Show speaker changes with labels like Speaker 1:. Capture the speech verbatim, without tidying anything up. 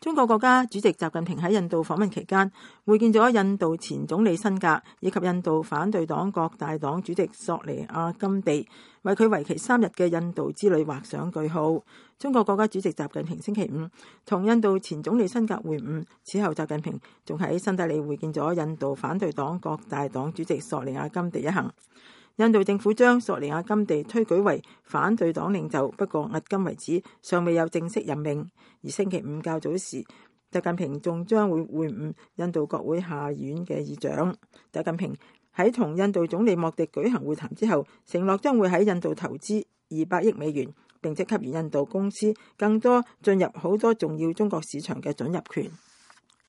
Speaker 1: 中國國家主席習近平喺印度訪問期間，會見咗印度前總理辛格以及印度反對黨各大黨主席索尼亞甘地，為佢為期三日嘅印度之旅畫上句號。中國國家主席習近平星期五同印度前總理辛格會晤，此後習近平仲喺新德里會見咗印度反對黨各大黨主席索尼亞甘地一行。印度政府將索尼亞甘地推舉為反對黨領袖，不過迄今為止尚未有正式任命。而星期五較早時，習近平仲將會會晤印度國會下院嘅議長。習近平喺同印度總理莫迪舉行會談之後，承諾將會喺印度投資二百億美元，並且給予印度公司更多進入好多重要中國市場嘅准入權。